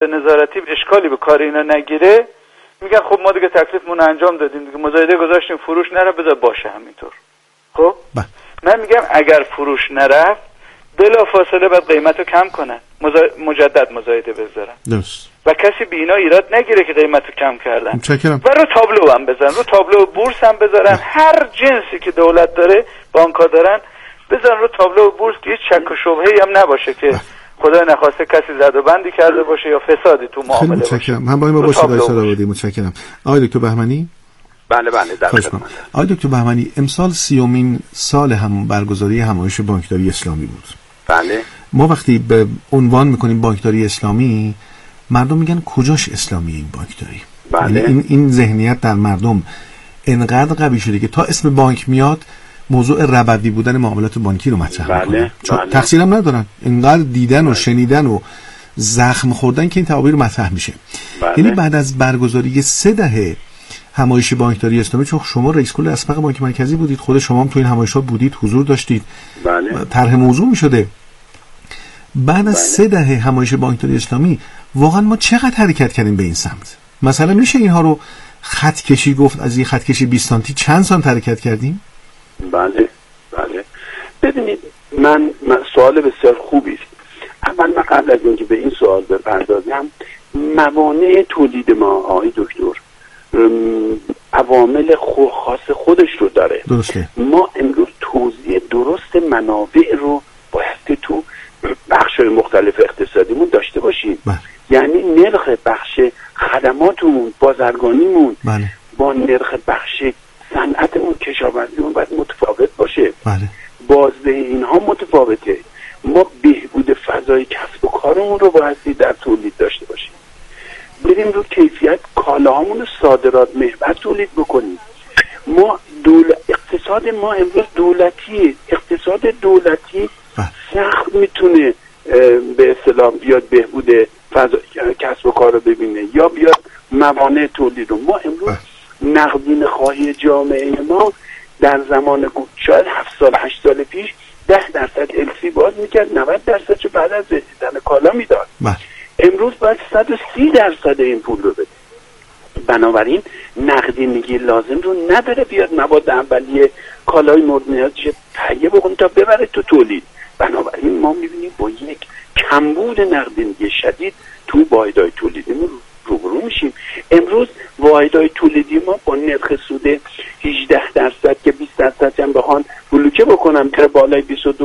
نظارتی اشکالی به کار اینا نگیره، میگن خب ما دیگه تکلیفمون انجام دادیم دیگه، مزایده گذاشتیم فروش نره، بذار باشه همینطور. خب من میگم اگر فروش نرفت بلا فاصله باید قیمتو کم کنن، مجدد مزایده بذارن. درست. و کسی به اینا ایراد نگیره که قیمتو کم کردن. متشکرم. و رو تابلو هم بذارن، رو تابلو بورس هم بذارن. هر جنسی که دولت داره، بانک‌ها دارن، بذارن رو تابلو بورس که هیچ شک و شبهه‌ای هم نباشه که خدای نخواسته کسی زد و بندی کرده باشه یا فسادی تو معامله باشه. متشکرم. هم با این باشه آقای سراوردی. متشکرم. آقای دکتر بهمنی. بله در خدمت. آقای دکتر بهمنی، امسال 30مین سال هم برگزاری همایش بانکداری اسلامی بود. بله. ما وقتی به عنوان میکنیم بانکداری اسلامی، مردم میگن کجاش اسلامی این بانکداری؟ بله. یعنی این ذهنیت در مردم انقدر قوی شده که تا اسم بانک میاد موضوع ربوی بودن معاملات بانکی رو مطرح میکنن. چون تقصیرم ندارن، انقدر دیدن و شنیدن و زخم خوردن که این تعابیر مطرح میشه. یعنی بعد از برگزاری 3 دهه همایش بانکداری اسلامی، چون شما رئیس کل اسبق بانک مرکزی بودید، خود شما هم تو این همایشات بودید، حضور داشتید، طرح موضوع میشده. بعد از 3 دهه همایش بانکداری اسلامی واقعا ما چقدر حرکت کردیم به این سمت؟ مثلا میشه اینها رو خط کشی گفت؟ از این خط کشی 20 سانتی چند سانت حرکت کردیم؟ بله. ببینید، من سوال بسیار خوبی است. اول من قبل از اینکه به این سوال بپردازم، موانع تولید ما آقای دکتر عوامل خاص خودش رو داره. درسته. ما امروز توزیع درست منابع رو باید تو بخش‌های مختلف اقتصادیمون داشته باشیم. یعنی نرخ بخش خدماتمون، بازرگانیمون با نرخ بخش صنعتمون، کشاورزیمون باید متفاوت باشه. بازده اینها متفاوته. ما بهبود فضای کسب و کارمون رو بایستی در تولید داشته باشیم. بریم رو کیفیت کالاهامون رو صادرات محور تولید بکنیم. ما اقتصاد ما امروز دولتیه. اقتصاد دولتی سخت میتونه به اصطلاح بیاد بهبود فضای کسب و کار رو ببینه یا بیاد موانع تولید رو. ما امروز نقدین خواهی جامعه ما در زمان شاید 7 سال 8 سال پیش 10% السی باز میکرد، 90% چه بعد از رسیدن کالا میداد. امروز باید 130% این پول رو بده. بنابراین نقدینگی لازم رو نداره بیاد مواد اولیه کالای مورد نیازش تهیه بکنه تا ببره تو تولید. بنابراین ما میبینیم با یک کمبود نقدینگی شدید تو واحدهای تولیدیمون روبرو میشیم. امروز واحدهای تولیدی ما با نرخ سود 18% که 20% هم بخوان بلوکه بکنم که بالای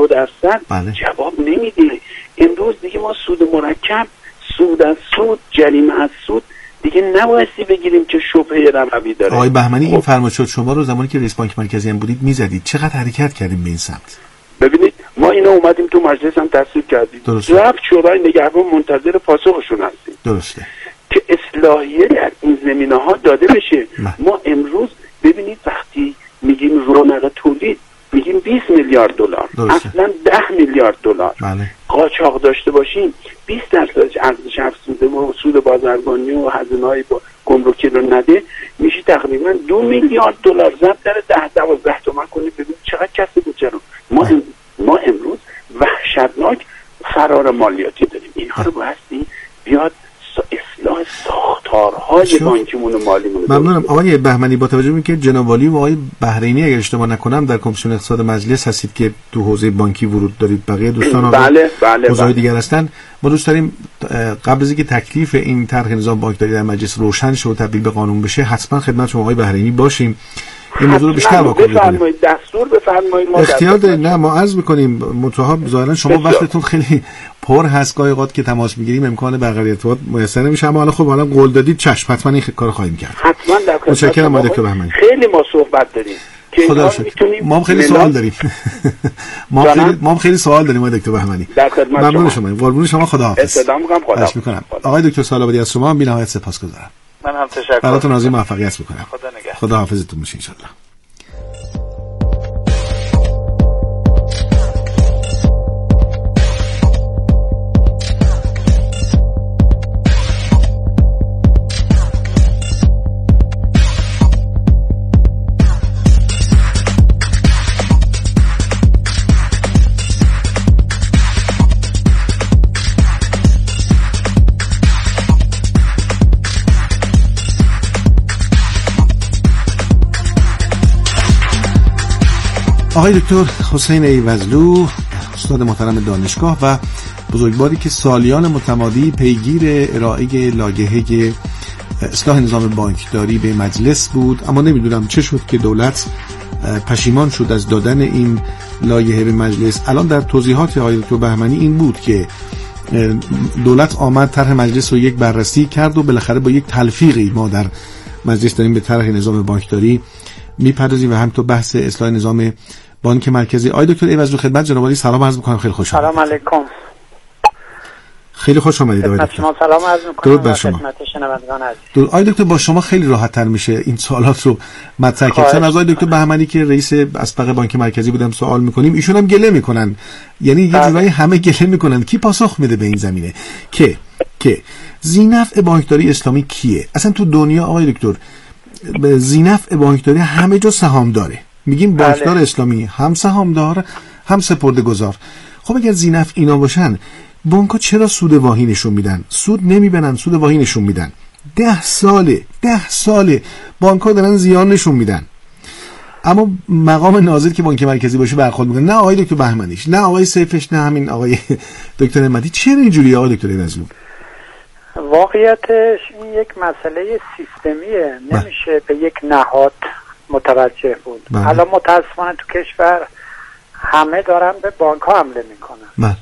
22% جواب نمیده. امروز دیگه ما سود مرکب، سود از سود، جریمه از سود دیگه نبایستی بگیریم که شبهه ربوی داره. آقای بهمنی، این فرمایشات شما رو زمانی که رئیس بانک مرکزی هم بودید میزدید، چقدر حرکت کردیم به این سمت؟ ببینید، ما اینا اومدیم تو مجلس هم تصویب کردیم. رفت شورای نگهبان منتظر پاسخشون هستیم. درسته. که اصلاحیه در این زمینه‌ها داده بشه. ما امروز ببینید وقتی میگیم رونق تولید میگیم 20 میلیارد دلار، اصلا 10 میلیارد دلار قاچاق داشته باشیم، 20% ارزش افزوده و سود بازرگانی و هزینه‌های گمرکی رو نده، میشه تقریبا 2 میلیارد دلار ضرب در 10-12 تومن کنید. ببینید چقدر کسب بودجه رو ما امروز وحشتناک فرار مالیاتی داریم. اینها رو بایستی بیاد اصلاح ساختارهای بانکیمون و مالیمون. ممنونم آقای بهمنی. با توجه به اینکه جناب والی و آقای بحرینی اگر اشتباه نکنم در کمیسیون اقتصاد مجلس هستید که تو حوزه بانکی ورود دارید، بقیه دوستان حوزه‌های دیگر هستن، ما دوست داریم قبل از اینکه تکلیف این طرح نظام بانکداری در مجلس روشن شه و تبدیل به قانون بشه حتما خدمت شما آقای بحرینی باشیم. این موضوع رو بیشتر واکنید. بفرمایید، دستور بفرمایید. ما اختیار دارید. نه ما عرض می‌کنیم منتها ظاهرا شما وقتتون خیلی پر هست، گاهی اوقات که تماس می‌گیریم امکان برقراری ارتباط میسر نمیشه، اما حالا قول دادید چشم حتما این کارو خواهیم کرد. حتما در خدمت. متشکرم آقای دکتر بهمنی. خیلی ما صحبت داریم که خدا شکر. ما هم خیلی سوال داریم. ما هم خیلی سوال داریم آقای دکتر بهمنی. ممنون شما. قربون شما. خداحافظ. سلام می‌کنم. آقای دکتر سالابادی از شما بی‌نهایت سپاسگزارم. من هم تشکر. براتون آرزوی موفقیت می‌کنم. خدا نگهدار. خداحافظتون باشه ان شاء الله. آقای دکتر حسین ایوزلو، استاد محترم دانشگاه و بزرگواری که سالیان متمادی پیگیر ارائه لایحه اصلاح نظام بانکداری به مجلس بود، اما نمیدونم چه شد که دولت پشیمان شد از دادن این لایحه به مجلس. الان در توضیحات آقای دکتر بهمنی این بود که دولت آمد طرح مجلس رو یک بررسی کرد و بالاخره با یک تلفیقی ما در مجلس داریم به طرح نظام بانکداری میپردازیم و همینطور بحث اصلاح نظام بانک مرکزی. آقای دکتر ایوزلو خدمت جناب عالی سلام عرض می‌کنم. خیلی خوشحالم. سلام علیکم. خیلی خوش آمدید آقای دکتر. شما سلام عرض می‌کنم. درود بر شما. خدمت شنوندگان عزیز. آقای دکتر با شما خیلی راحت‌تر میشه این سوالات رو مطرح کردن. از آقای دکتر بهمنی که رئیس اسبق بانک مرکزی بودم سوال می‌کنیم، ایشون هم گله می‌کنن. یعنی یه جورایی همه گله می‌کنن. کی پاسخ میده به این زمینه؟ که ذی‌نفع بانکداری اسلامی کیه؟ اصلا تو دنیا آقای دکتر ذی‌نفع بانکداری همه جا سهام داره. میگیم بانکدار اسلامی هم سهامدار هم سپرده‌گذار. خب اگر ذی‌نفع اینا باشن، بانک‌ها چرا سود واهی نشون میدن؟ سود نمیبرن، سود واهی نشون میدن. 10 ساله بانک‌ها دارن زیان نشون میدن. اما مقام ناظر که بانک مرکزی باشه برخورد میکنه. نه آقای دکتر بهمنیش، نه آقای سیفش، نه همین آقای دکتر نعمتی. چرا اینجوریه آقای دکتر ایوزلو؟ واقعیتش این یک مسئله سیستمیه، نمیشه به یک نهاد متوجه بود. الان متاسفانه تو کشور همه دارن به بانک ها حمله میکنن،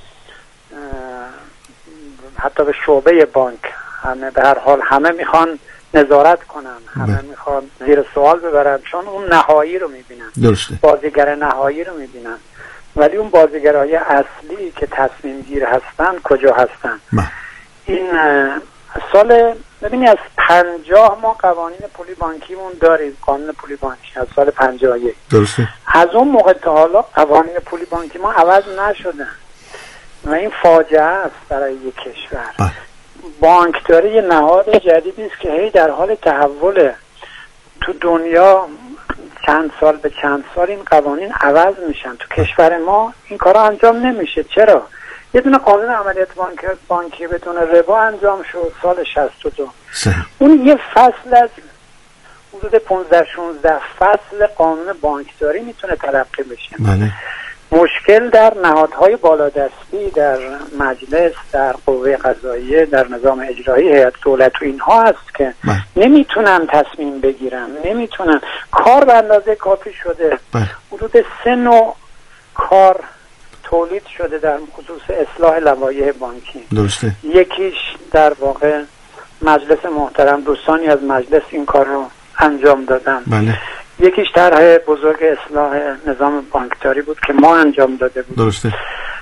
حتی به شعبه بانک. همه به هر حال همه میخوان نظارت کنن، همه میخوان زیر سوال ببرن، چون اون نهایی رو میبینن. درسته. بازیگر نهایی رو میبینن، ولی اون بازیگرای اصلی که تصمیم گیر هستن کجا هستن؟ این سال ببینی از 50 ما قوانین پولی بانکیمون داریم، قانون پولی بانکی از سال 51. درسته. از اون موقع تا حالا قوانین پولی بانکی ما عوض نشدن و این فاجعه است برای یک کشور. بانکداری یه نهاد جدیدی است که هی در حال تحوله. تو دنیا چند سال به چند سال این قوانین عوض میشن. تو کشور ما این کارا انجام نمیشه. چرا؟ یه دونه قانون عملیات بانکی بدون ربا انجام شد سال 62. اون یه فصل از حدود 15-16 فصل قانون بانکداری میتونه تلقی بشه. بله. مشکل در نهادهای بالادستی، در مجلس، در قوه قضاییه، در نظام اجرایی، هیئت دولت و اینها هست که نمیتونن تصمیم بگیرن، نمیتونن. کار به اندازه کافی شده. حدود 3 نوع کار تولید شده در خصوص اصلاح لوایح بانکی. درسته. یکیش در واقع مجلس محترم، دوستانی از مجلس این کار رو انجام دادن. بله. یکیش طرح بزرگ اصلاح نظام بانکداری بود که ما انجام داده بود. درسته.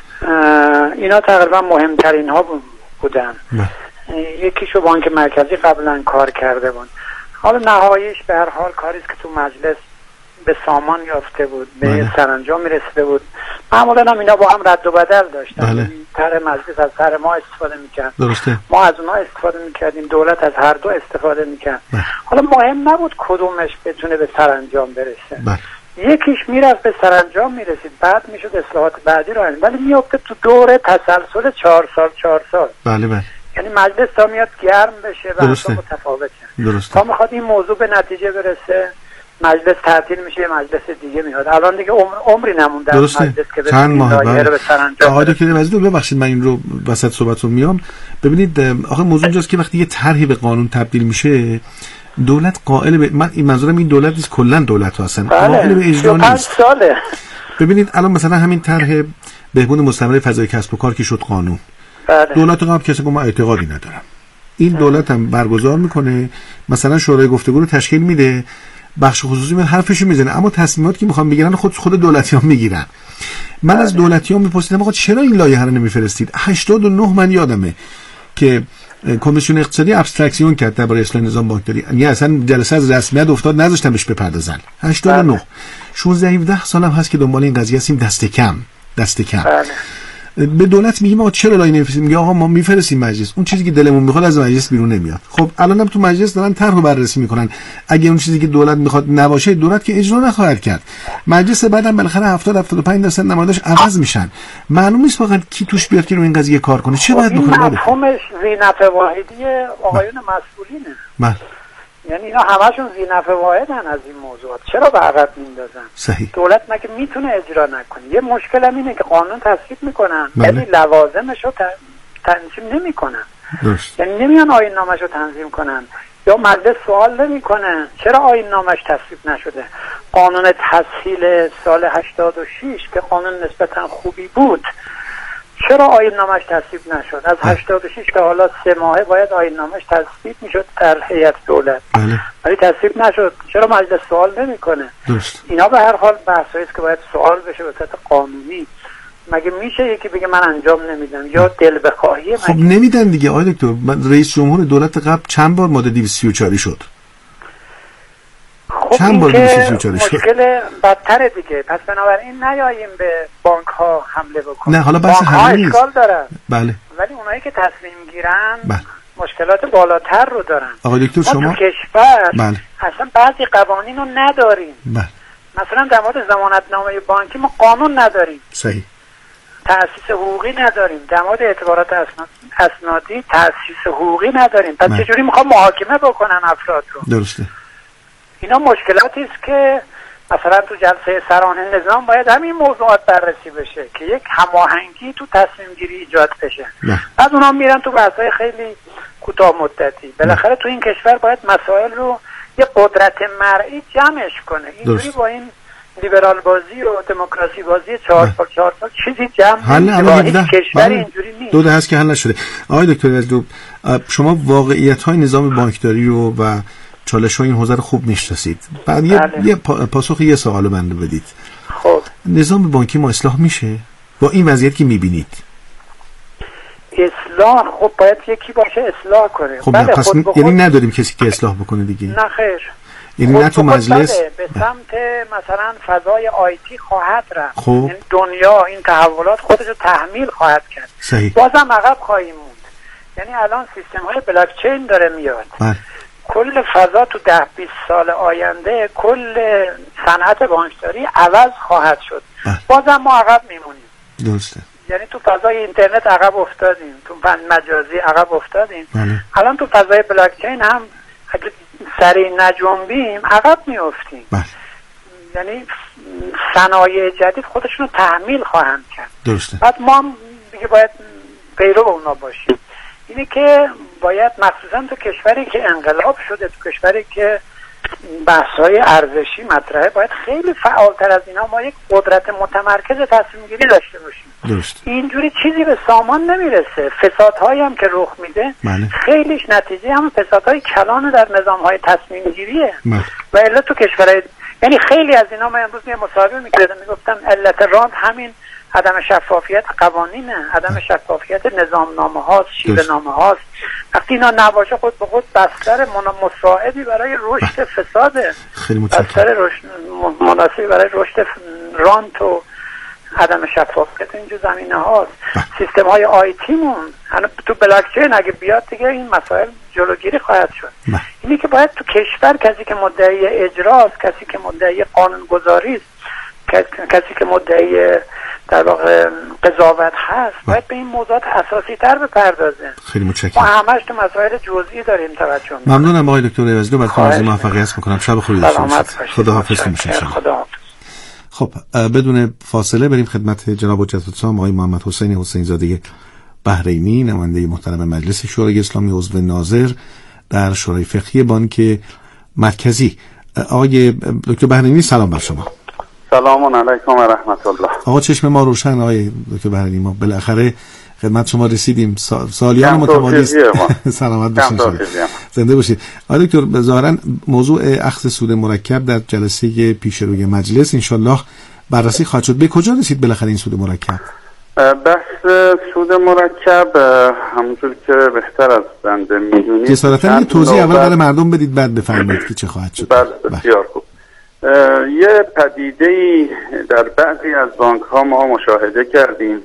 اینا تقریبا مهمترین ها بودن. یکیشو بانک مرکزی قبلا کار کرده بود. حالا نهاییش به هر حال کاریست که تو مجلس به سامان یافته بود، به سرانجام میرسیده بود. معمولا هم اینا با هم رد و بدل داشتن. طرح مجلس از طرح ما استفاده میکرد، ما از اونها استفاده میکردیم، دولت از هر دو استفاده میکرد. حالا مهم نبود کدومش بتونه به سرانجام برسه. یکیش میرفت به سرانجام میرسید، بعد میشد اصلاحات بعدی رو انجام، ولی میفته تو دوره تسلسل 4 سال. بله. یعنی مجلس تا میاد گرم بشه و اصلا متفاوته. تا میخواد این موضوع به نتیجه برسه، مجلس تعطیل میشه، مجلس دیگه میاد. الان دیگه عمری نمونده از مجلس که چند ماه به سرانجام. آقای دکتر ایوزلو ببخشید من این رو وسط صحبتتون میام. ببینید آخه موضوع اینجاست که وقتی یه طرحی به قانون تبدیل میشه، دولت قائل به من این منظورم این دولت نیست، کلا دولت ها هستن قائل به اجرا نیست. ساله. ببینید الان مثلا همین طرح بهبود مستمر فضای کسب و کار که شد قانون. دولت قبل کسی که ما اعتقادی ندارم. این دولت هم برگزار میکنه، مثلا شورای گفتگو رو تشکیل میده، بخش خصوصی من حرفشو میزنه، اما تصمیماتی که میخوان بگیرن خود دولتیان میگیرن. من از دولتیان میپرسیدم آقا چرا این لایحه رو نمیفرستید؟ 89 من یادمه که کمیسیون اقتصادی ابسترکسیون کرد درباره اصلاح نظام بانکداری، یعنی اصلا جلسه از رسمیت افتاد نذاشتن بهش بپردازن. 89 16-17 سالم هست که دنبال این قضیه هستیم، دست کم. به دولت میگیم آقا چرا لایحه نمیفرستیم؟ میگه آقا ما میفرستیم مجلس، اون چیزی که دلمون میخواد از مجلس بیرون نمیاد. خب الانم تو مجلس دارن طرح رو بررسی میکنن، اگه اون چیزی که دولت میخواد نباشه، دولت که اجرا نخواهد کرد. مجلس بعدم بالاخره 70-75% نماینداش عوض میشن. معلوم نیست واقعا کی توش بیاد که رو این قضیه کار کنه. چه باید بکنه؟ مفهومش ذی‌نفع واحدی آقایون مسئولینه. یعنی اینا همشون ذینفع واحدن از این موضوعات. چرا به عقب میندازن؟ صحیح. دولت مگه میتونه اجرا نکنه؟ یه مشکل هم اینه که قانون تصویب میکنن ولی لوازمش رو تنظیم نمیکنن. درست. یعنی نمیان آیین نامش رو تنظیم کنن یا مجلس سوال نمیکنه چرا آیین نامش تصویب نشده. قانون تسهیل سال 86 که قانون نسبتا خوبی بود چرا آیین نامش تصویب نشد؟ از 86 تا حالا 3 ماهه باید آیین نامش تصویب میشد در هیئت دولت. ولی تصویب نشد. چرا مجلس سوال نمیکنه؟ اینا به هر حال بحثایی است که باید سوال بشه به صورت قانونی. مگه میشه یکی بگه من انجام نمیدم یا دل بخواهیه؟ خب نمیدن دیگه آقای دکتر. رئیس جمهور دولت قبل چند بار ماده 234 شد. خب چند بار 234 شد. مشکل بدتره دیگه. پس بنابراین نیاییم به بانک ها حمله بکنیم. نه حالا بحث حمله نیست. اشکال دارن. بله. ولی اونایی که تصمیم گیرن مشکلات بالاتر رو دارن. آقای دکتر شما تو کشور اصلا بعضی قوانین رو نداریم. مثلا در مورد ضمانتنامه بانکی ما قانون نداریم. صحیح. تأسیس حقوقی نداریم. در مورد اعتبارات اسنادی تأسیس حقوقی نداریم. پس چجوری میخوام محاکمه بکنن افراد رو؟ درسته. اینا مشکلاتی است که مثلا تو جلسه سران نظام باید همین موضوعات بررسی بشه که یک هماهنگی تو تصمیم گیری ایجاد بشه. بعد اونا میرن تو بحث‌های خیلی کوتاه مدتی. بالاخره تو این کشور باید مسائل رو یه قدرت مرئی جمعش کنه. اینجوری با این لیبرال بازی و دموکراسی بازی 4 سال چیزی جمع نمیشه. کشور اینجوری نیست. دو هست که حل نشده. آقای دکتر یزدو شما واقعیت‌های نظام بانکداری رو و چالش‌های این حوزه رو خوب میشناسید. بعد یه پاسخ یه سوالو بنده بدید. خب نظام بانکی ما اصلاح میشه با این وضعیت که میبینید؟ اصلاح خب باید یکی باشه اصلاح کنه. خب بله پس یعنی نداریم کسی که اصلاح بکنه دیگه؟ نه خیر. یعنی نه تو مجلس به سمت مثلا فضای آیتی خواهد رفت. خب. یعنی دنیا این تحولات خودشو تحمیل خواهد کرد. صحیح. بازم عقب خواهیم موند. یعنی الان سیستم های بلاک چین داره میاد. کل فضا تو 10-20 سال آینده کل صنعت بانکداری عوض خواهد شد. بازم ما عقب میمونیم. درسته. یعنی تو فضای اینترنت عقب افتادیم، تو فضای مجازی عقب افتادیم. الان تو فضای بلاک چین هم اگه سریع نجنبیم عقب میافتیم. یعنی صنایع جدید خودشون رو تحمیل خواهند کرد. درسته. بعد ما هم دیگه باید پیرو اونا باشیم. اینه که باید مخصوصا تو کشوری که انقلاب شده، تو کشوری که بحث‌های ارزشی مطرحه، باید خیلی فعالتر از اینا ما یک قدرت متمرکز تصمیم گیری داشته باشیم. درست. اینجوری چیزی به سامان نمیرسه. فسادهایی هم که رخ میده خیلیش نتیجه هم فسادهای کلان در نظام‌های تصمیم گیریه. و الا تو کشورهای یعنی خیلی از اینا من امروز یه مصاحبه می‌کردم میگفتم علت راند همین عدم شفافیت قوانینه، عدم شفافیت نظامنامه هاست، شیوه نامه هاست. وقتی اینا نباشه خود به خود بستر مساعدی برای رشد فساده. خیلی متشکرم. بستر مناسبی برای رشد رانت و عدم شفافیت اینجور زمینه هاست. سیستم های آیتی مون تو بلاک چین اگه بیاد دیگه این مسائل جلوگیری خواهد شد. اینی که باید تو کشور کسی که مدعی اجراست، کسی که مدعی قانون گذاری است، کسی که مدعی در واقع قضاوت هست باید به این موضوعات اساسی تر بپردازه. خیلی متشکرم. ما همش تو مسائل جزئی داریم توجه می‌کنیم. ممنونم آقای دکتر یزدی. بعد آرزوی موفقیت می‌کنم. شب خوبی داشته باشید. خدا حافظ شما. خدا. خب بدون فاصله بریم خدمت جناب حجت الاسلام آقای محمد حسین زاده بحرینی، نماینده محترم مجلس شورای اسلامی، عضو ناظر در شورای فقهی بانک مرکزی. آقای دکتر بحرینی سلام بر شما. سلام علیکم و رحمت الله. آقا چشم ما روشن آقای دکتر بحرینی، ما بالاخره خدمت شما رسیدیم. سالیان متوالی سلامت باشید. زنده باشید. آقای دکتر ظاهرا موضوع اخذ سود مرکب در جلسه پیشروی مجلس ان شاء الله بررسی خواهد شد. به کجا رسید بالاخره این سود مرکب؟ بحث سود مرکب همونطور که بهتر از بنده میدونید جسارتا توضیح اول برای مردم بدید بعد بفرمایید که چه خواهد شد. بسیار خوب. یه پدیده‌ای در بعضی از بانک‌ها ما مشاهده کردیم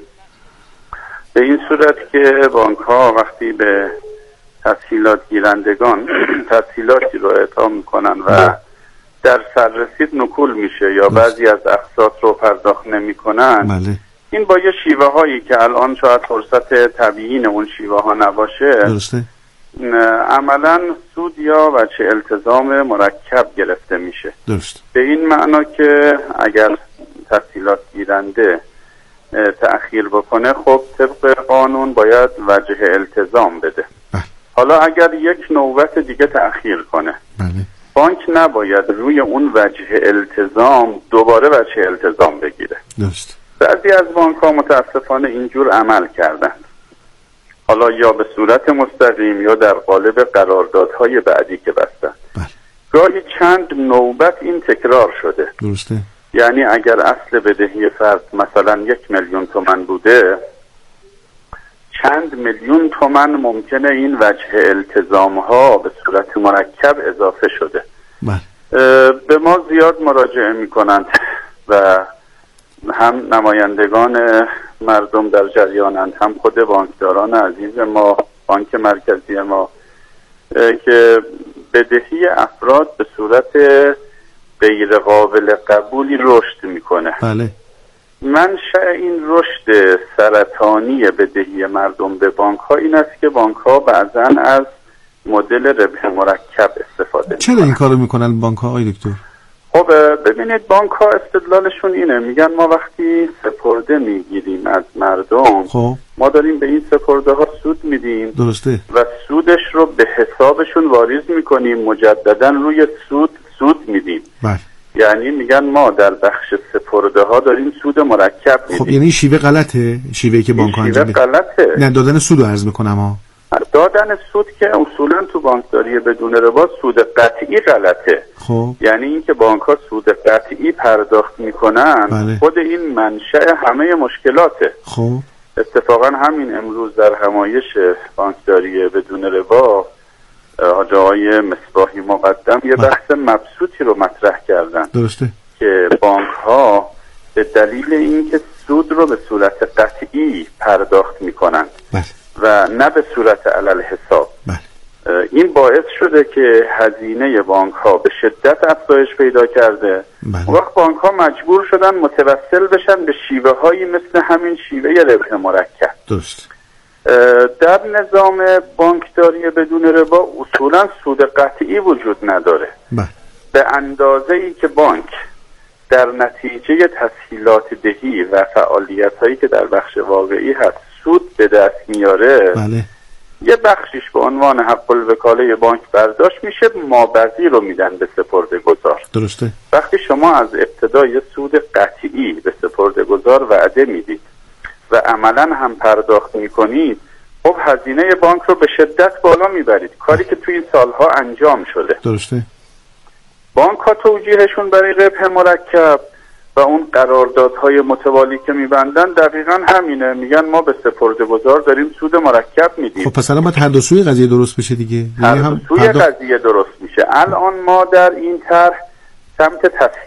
به این صورت که بانک‌ها وقتی به تسهیلات گیرندگان تسهیلاتی رو اعطا میکنن و در سررسید نکول میشه یا بعضی از اقساط رو پرداخت نمیکنن، این با یه شیوه هایی که الان شاید فرصت تبیین اون شیوه ها نباشه عملا سود یا وجه التزام مرکب گرفته میشه. درست. به این معنا که اگر تسهیلات گیرنده تأخیر بکنه، خب طبق قانون باید وجه التزام بده. حالا اگر یک نوبت دیگه تأخیر کنه، بانک نباید روی اون وجه التزام دوباره وجه التزام بگیره. درست. بعضی از بانک ها متاسفانه اینجور عمل کردن، حالا یا به صورت مستقیم یا در قالب قراردادهای بعدی که بستن. گاهی چند نوبت این تکرار شده. درسته. یعنی اگر اصل بدهی فرد مثلا 1,000,000 تومان بوده، چند میلیون تومان ممکنه این وجه التزام ها به صورت مرکب اضافه شده. به ما زیاد مراجعه می کنند و هم نمایندگان مردم در جریانند، هم خود بانکداران عزیز ما، بانک مرکزی ما، که بدهی افراد به صورت غیر قابل قبولی رشد میکنه. بله. منشأ این رشد سرطانی بدهی مردم به بانک ها این است که بانک ها بعضا از مدل ربح مرکب استفاده میکنن. چرا این کارو میکنن بانک ها آقای دکتر؟ خب ببینید، بانک ها استدلالشون اینه، میگن ما وقتی سپرده میگیریم از مردم، خب ما داریم به این سپرده ها سود میدیم. درسته. و سودش رو به حسابشون واریز میکنیم، مجددا روی سود میدیم. بله. یعنی میگن ما در بخش سپرده ها داریم سود مرکب میدیم. خب یعنی شیوه غلطه، شیوهی که بانک ها انجام میدن غلطه. نه، دادن سود رو عرض میکنم ها. دادن سود که اصولا تو بانکداری بدون ربا سود قطعی غلطه. خب یعنی اینکه بانک ها سود قطعی پرداخت میکنن، بله. خود این منشأ همه مشکلاته. خب اتفاقا همین امروز در همایش بانکداری بدون ربا حاج آقای مصباحی مقدم یه بحث مبسوطی رو مطرح کردن. درسته. که بانک ها به دلیل اینکه سود رو به صورت قطعی پرداخت میکنن و نه به صورت علل حساب، این باعث شده که هزینه بانک ها به شدت افزایش پیدا کرده. وقت بانک ها مجبور شدن متوسل بشن به شیوه هایی مثل همین شیوه ربح مرکب. درست. در نظام بانکداری بدون ربا اصولا سود قطعی وجود نداره. به اندازه ای که بانک در نتیجه تسهیلات دهی و فعالیت هایی که در بخش واقعی هست سود به دست میاره، یه بخشیش به عنوان حق الوکاله بانک برداشت میشه، مابقی رو میدن به سپرده گذار. درسته. وقتی شما از ابتدای سود قطعی به سپرده گذار وعده میدید و عملا هم پرداخت میکنید، خب هزینه بانک رو به شدت بالا میبرید، کاری که توی این سالها انجام شده. درسته. بانک ها توجیهشون برای ربح مرکب و اون قراردادهای متوالی که میبندن دقیقا همینه، میگن ما به سپرده گذار داریم سود مرکب میدیم. خب پس الان باید هر دو سوی قضیه درست بشه دیگه. هر دو سوی قضیه درست میشه. الان ما در این طرح سمت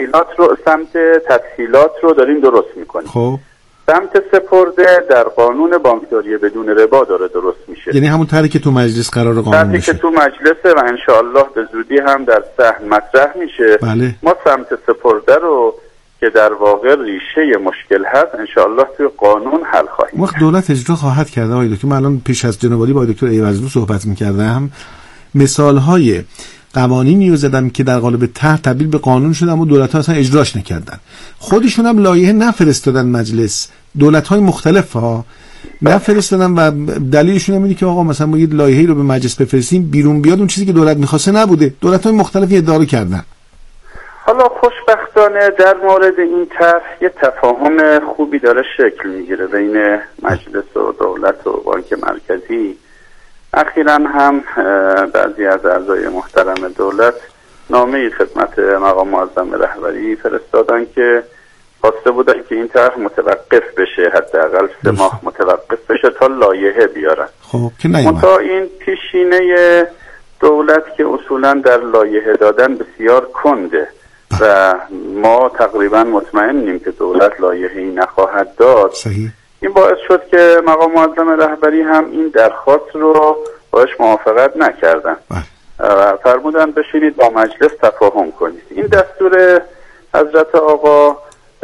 تسهیلات رو داریم درست میکنیم. خب سمت سپرده در قانون بانکداری بدون ربا داره درست میشه. یعنی همون طرحی که تو مجلس قرار قانون میشه. که تو مجلسه و انشاءالله به زودی هم در صحن مطرح میشه. بله. ما سمت سپرده رو که در واقع ریشه مشکل هست انشاءالله توی قانون حل خواهیم. وقت دولت اجرا خواهد کرده آقای دکتر. من الان پیش از جناب عالی با دکتر ایوزلو صحبت می‌کردم، مثال‌های قوانینی رو زدم که در قالب طرح تبدیل به قانون شده اما دولت‌ها اصلا اجراش نکردن. خودشون هم لایحه نفرستادن مجلس، دولت‌های مختلف ها نفرستادن و دلیلشون هم اینه که آقا مثلا ما یه لایحه‌ای رو به مجلس بفرستیم بیرون بیاد اون چیزی که دولت می‌خواسته نبوده. دولت‌های مختلفی ادعا کردن. حالا خوشبختانه در مورد این طرح یه تفاهم خوبی داره شکل میگیره بین مجلس و دولت و بانک مرکزی. اخیراً هم بعضی از اعضای محترم دولت نامه‌ای خدمت مقام معظم رهبری فرستادن که خواسته بودن که این طرح متوقف بشه، حداقل 3 ماه متوقف بشه تا لایحه بیارن. خب که نیومد. تا این پیشینه دولت که اصولاً در لایحه دادن بسیار کنده و ما تقریبا مطمئنیم که دولت لایحه‌ای نخواهد داد. صحیح. این باعث شد که مقام معظم رهبری هم این درخواست رو باش موافقت نکردن و فرمودن بشینید با مجلس تفاهم کنید. این دستور حضرت آقا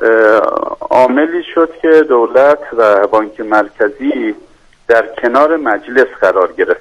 عاملی شد که دولت و بانک مرکزی در کنار مجلس قرار گرفتن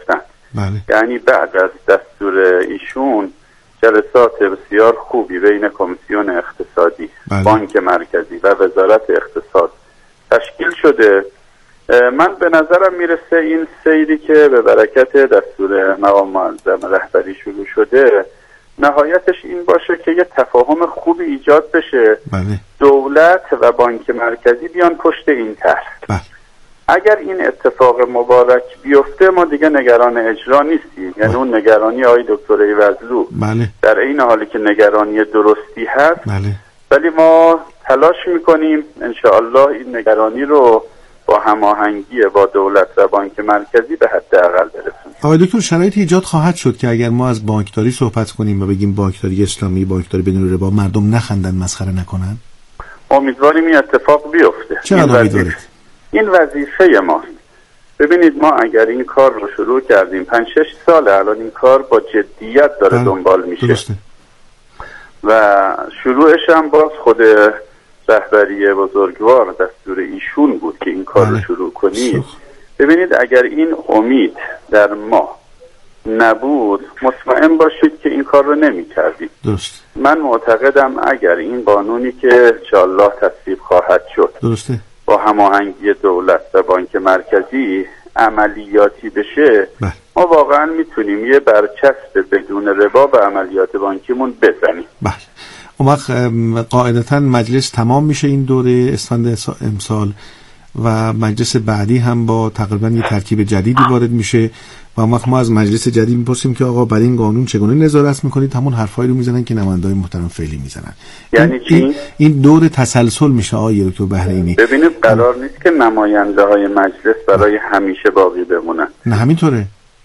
یعنی بعد از دستور ایشون جلسات بسیار خوبی بین کمیسیون اقتصادی، بانک مرکزی و وزارت اقتصاد تشکیل شده. من به نظرم میرسه این سیری که به برکت دستور مقام معظم رهبری شروع شده نهایتش این باشه که یه تفاهم خوبی ایجاد بشه. دولت و بانک مرکزی بیان پشت این طرح. اگر این اتفاق مبارک بیفته ما دیگه نگران اجرا نیستیم، یعنی اون نگرانی آقای دکتر ایوزلو در این حالی که نگرانی درستی هست، ولی ما تلاش میکنیم انشاءالله این نگرانی رو با هماهنگی با دولت و بانک مرکزی به حداقل برسونیم. آقای دکتر شرایط ایجاد خواهد شد که اگر ما از بانکداری صحبت کنیم و بگیم بانکداری اسلامی، بانکداری بدون ربا، مردم نخندن، مسخره نکنن؟ امیدواریم این اتفاق بیفته. چقدر امیدوارید؟ این وظیفه ماست. ببینید ما اگر این کار رو شروع کردیم 5-6 سال الان این کار با جدیت داره دنبال میشه. درسته. و شروعش هم باز خود رهبری بزرگوار دستور ایشون بود که این کار رو شروع کنید. ببینید اگر این امید در ما نبود مطمئن باشید که این کار رو نمی کردید. درست. من معتقدم اگر این قانونی که انشاءالله تصویب خواهد شد درسته با هماهنگی دولت و بانک مرکزی عملیاتی بشه ما واقعا میتونیم یه برچسب بدون ربا به عملیات بانکیمون بزنیم. بله. اون وقت قاعدتا مجلس تمام میشه این دوره اسفند امسال و مجلس بعدی هم با تقریبا یه ترکیب جدیدی وارد میشه و اون وقت ما از مجلس جدید میپرسیم که آقا برای این قانون چگونه نظارت میکنید؟ همون حرفایی رو میزنن که نمایندگان محترم فعلی میزنن. یعنی چی؟ این دور تسلسل میشه آقای دکتر بحرینی. ببینید قرار نیست که نماینده های مجلس برای همیشه باقی بمونن. نه همینطوره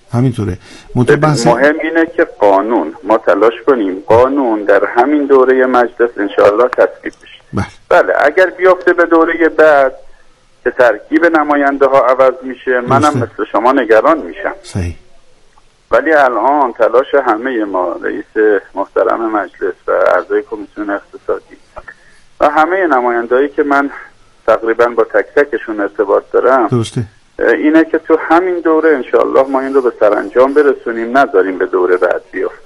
مهم اینه که قانون ما تلاش کنیم قانون در همین دوره مجلس انشاءالله تصویب بشه. بله اگر بیافته به دوره بعد که ترکیب نماینده ها عوض میشه منم مثل شما نگران میشم. صحیح. ولی الان تلاش همه ما، رئیس محترم مجلس و اعضای کمیسیون اقتصادی و همه نمایندهایی که من تقریبا با تک تکشون ارتباط دارم درسته اینه که تو همین دوره انشاءالله ما این رو به سرانجام برسونیم، نذاریم به دوره بعد بیفته.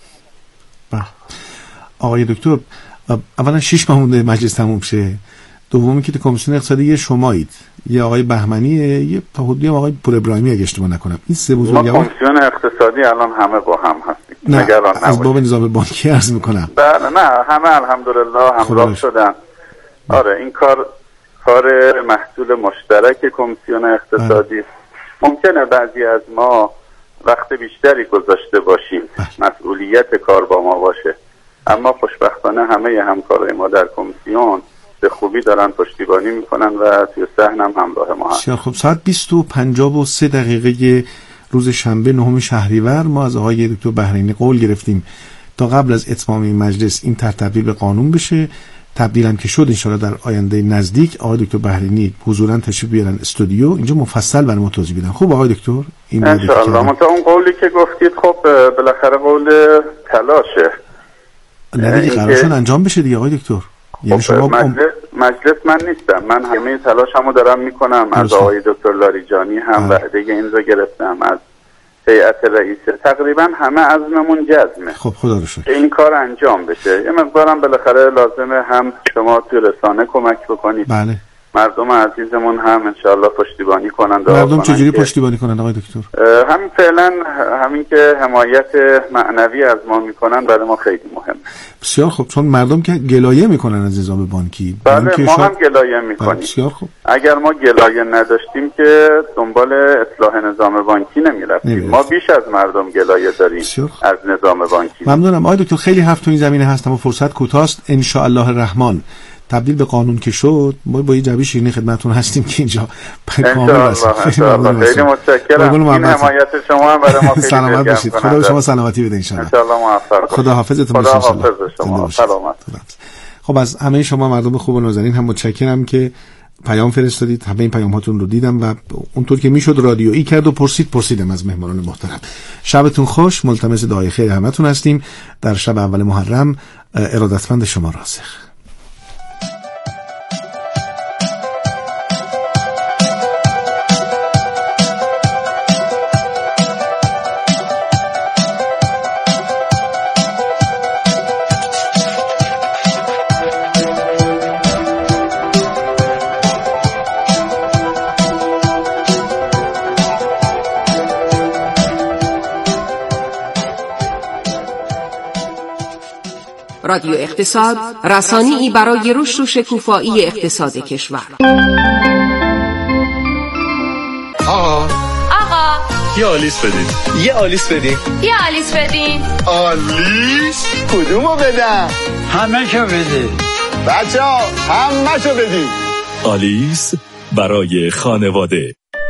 آقای دکتر اولا 6 ماه مونده مجلس تموم شه، دومی که تو کمیسیون اقتصادی یه شمایید، یه آقای بهمنیه، یه تا حدودی آقای پور ابراهیمی اگه اشتباه نکنم. این سه بزرگوار ما کمیسیون اقتصادی الان همه با هم هستیم. نگران نباشید. از باب نظام بانکی عرض میکنم. نه همه الحمدلله همراه شدن. آره این کار محصول مشترک کمیسیون اقتصادی است. ممکنه بعضی از ما وقت بیشتری گذاشته باشیم، مسئولیت کار با ما باشه، اما خوشبختانه همه همکارای ما در کمیسیون به خوبی دارن پشتیبانی میکنن و توی صحن هم همراه ما هستن. خب ساعت 20:53 روز شنبه 9 شهریور ما از آقای دکتر بحرینی قول گرفتیم تا قبل از اتمام این مجلس این تبدیل به قانون بشه. تبدیل هم که شد انشاءالله در آینده نزدیک آقای دکتر بحرینی حضوراً تشریف بیارن استودیو اینجا مفصل برای ما توضیح بدن. خب آقای دکتر این انشاءالله متا اون قولی که گفتید خب بالاخره قول تلاشه. نه دیگه قرارشون انجام بشه دیگه آقای دکتر. یعنی شما مجلس من نیستم، من همه تلاشمو دارم میکنم. از آقای دکتر لاریجانی هم وعده این رو گرفتم، از هیئت رئیسه، تقریبا همه عزممون جزمه. خب خدا رو شکر این کار انجام بشه. یه مقدارم بالاخره لازمه هم شما توی رسانه کمک بکنید. بله. مردم عزیزمون هم انشاءالله پشتیبانی کنن. مردم چجوری پشتیبانی کنن آقای دکتر؟ همین فعلا همین که حمایت معنوی از ما میکنن برای ما خیلی مهمه. بسیار خوب، چون مردم که گلایه میکنن از نظام بانکی. بله ما هم گلایه میکنیم. بسیار خوب. اگر ما گلایه نداشتیم که دنبال اصلاح نظام بانکی نمیرفتیم. ما بیش از مردم گلایه داریم از نظام بانکی. ممنونم آقای دکتر، خیلی هفت تو این زمینه هستم و فرصت کوتاست. ان شاء الله الرحمن تبدیل به قانون که شد ما با یه جعبه شیرینی خدمتتون هستیم که اینجا کامل است. خیلی متشکرم. این حمایت شما هم برای ما خیلی سلامت باشید. خدا شما سلامتی بده ان شاء الله. موفق. خدا حافظتون باشه. شما سلامت. خب از همه شما مردم خوب و نازنین هم متشکرم که پیام فرستادید. همه این پیام‌هاتون رو دیدم و اونطور که میشد رادیویی کرد و پرسیدم از مهمانان محترم. شبتون خوش. ملتمس دعای خیر همتون هستیم در شب اول محرم. ارادتمند شما راسخ. رادیو اقتصاد، رسانه‌ای برای رشد و شکوفایی اقتصاد کشور. آقا یه آلیس بدین. یه آلیس بدین. یه آلیس بدین. آلیس؟ کدومو بدم؟ همه شو بدین. بچه‌ها همه شو بدین. آلیس برای خانواده.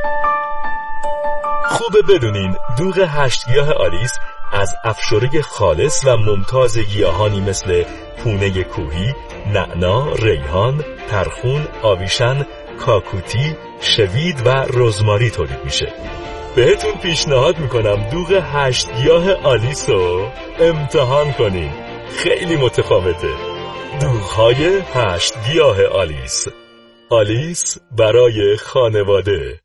خوبه بدونین دوغ 8 گیاه آلیس از افشوره خالص و ممتاز گیاهانی مثل پونه کوهی، نعنا، ریحان، ترخون، آویشن، کاکوتی، شوید و رزماری تولید میشه. بهتون پیشنهاد میکنم دوغ 8 گیاه آلیس رو امتحان کنین. خیلی متفاوته. دوغ‌های 8 گیاه آلیس. آلیس برای خانواده.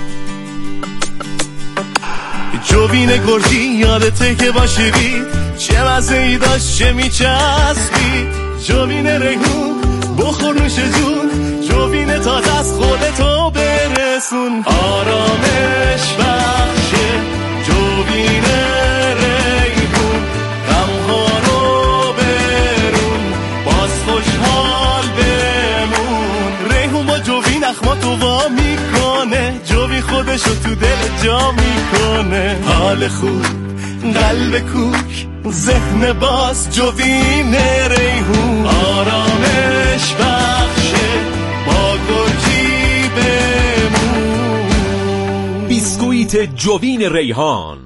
جوین گرجی یادته که با شیرین چه مزه‌ای داشت، چه میچسبید. جوین ریحون بخور نوش جون، جوین تازه از خودتو برسون. آرامش بخشه جوین ریحون، غمها رو برون، باز خوشحال بمون. ریحون با جوین اخماتو وا میکنه، جوین خودشو تو دل جا میکنه. حال خوب، قلب کوک، ذهن باز، جوین ریحون. آرامش بخشه با گرجی بمون. بیسکویت جوین ریحان.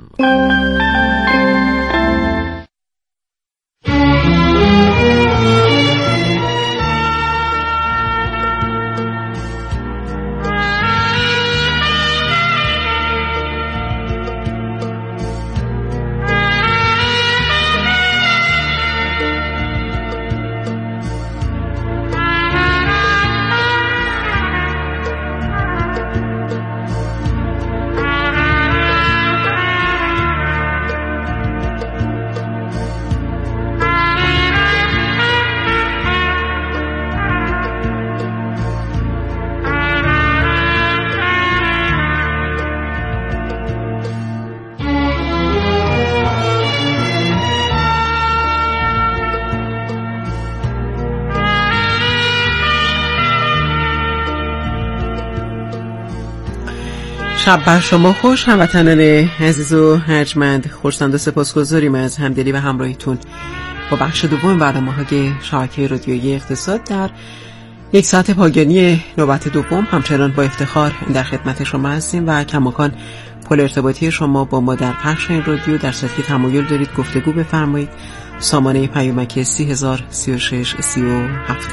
شب بر شما خوش هموطنان عزیز و ارجمند. خرسند و سپاسگزاریم از همدلی و همراهیتون با بخش دوم برنامه‌های شبکه رادیویی اقتصاد در یک ساعت پایانی نوبت دوم. همچنان با افتخار در خدمت شما هستیم و کماکان پل ارتباطی شما با ما در پخش این رادیو در صورتی که تمایل دارید گفتگو بفرمایید. سامانه پیامک 3003637.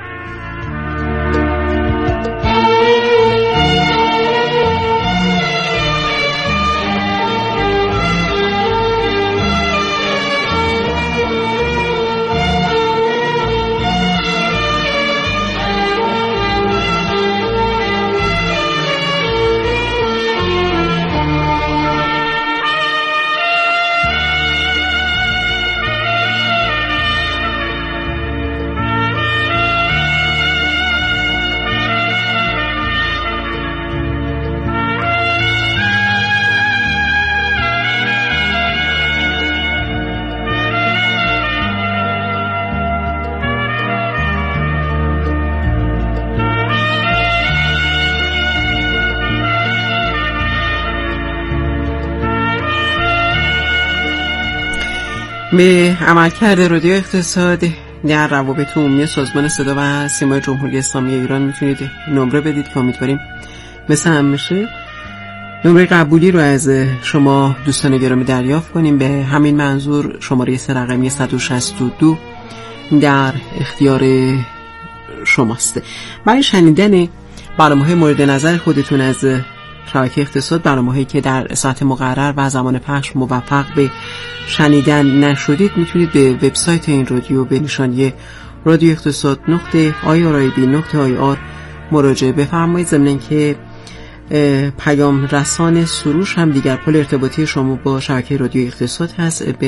به عملکرد رادیو اقتصاد در روابط عمومی سازمان صدا و سیمای جمهوری اسلامی ایران میتونید نمره بدید که امیدواریم مثل همیشه نمره قبولی رو از شما دوستان گرامی دریافت کنیم. به همین منظور شماره رقمی 162 در اختیار شماست. برای شنیدن برنامه‌های مورد نظر خودتون از شبکه اقتصاد، برنامه‌هایی که در ساعت مقرر و زمان پخش موفق به شنیدن نشدید، میتونید به وبسایت این رادیو به نشانی رادیو اقتصاد .irib.ir مراجعه بفرمایید. ضمن اینکه پیام رسان سروش هم دیگر پل ارتباطی شما با شبکه رادیو اقتصاد هست.